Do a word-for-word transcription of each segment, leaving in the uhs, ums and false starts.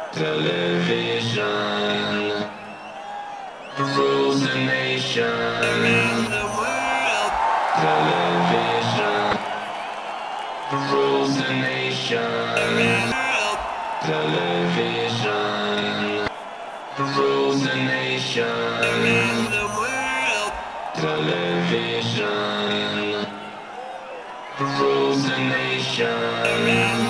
Television rules the nation. Television rules the nation. Television rules the nation. Television rules the nation.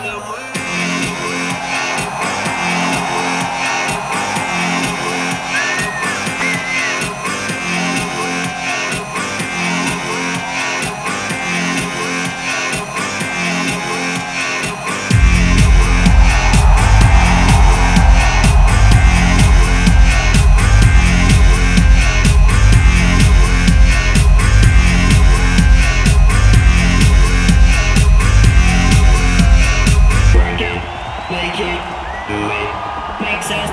Make it, do it, make sense.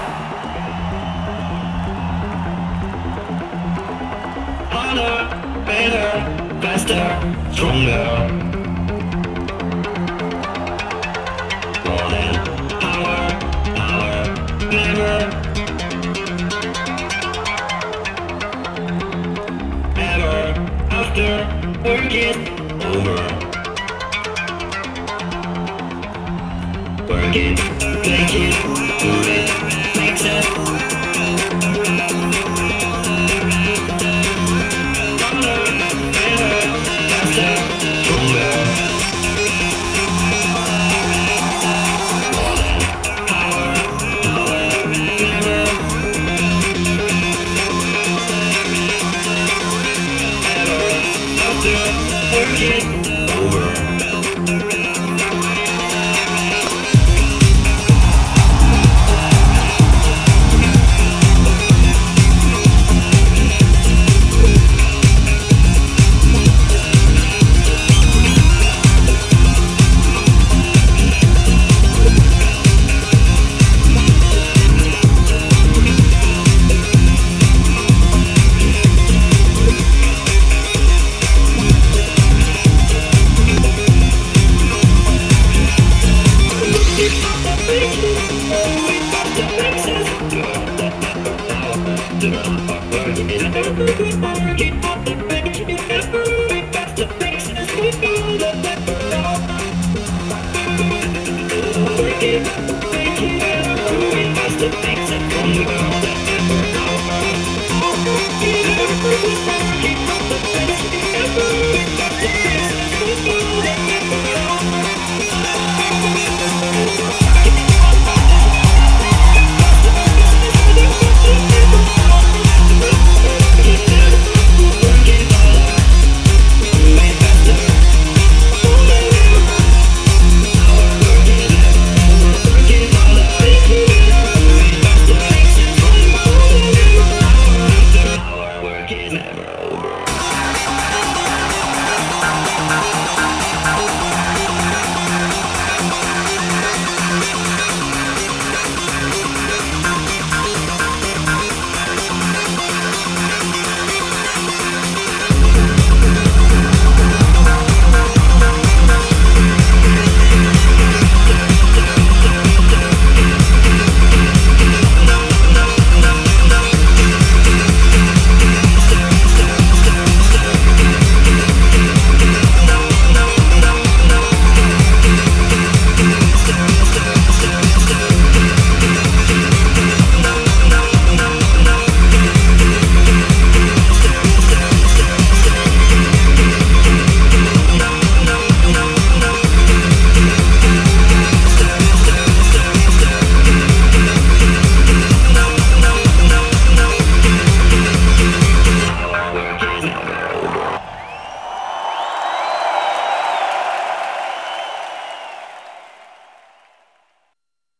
Harder, better, faster, stronger. More than power, power, never. Ever, after, work it over. Work it, make it, do it, make sense. Harder, better, faster, stronger. More than power, power, never. Ever, after, work it over. Make it, make it, make it,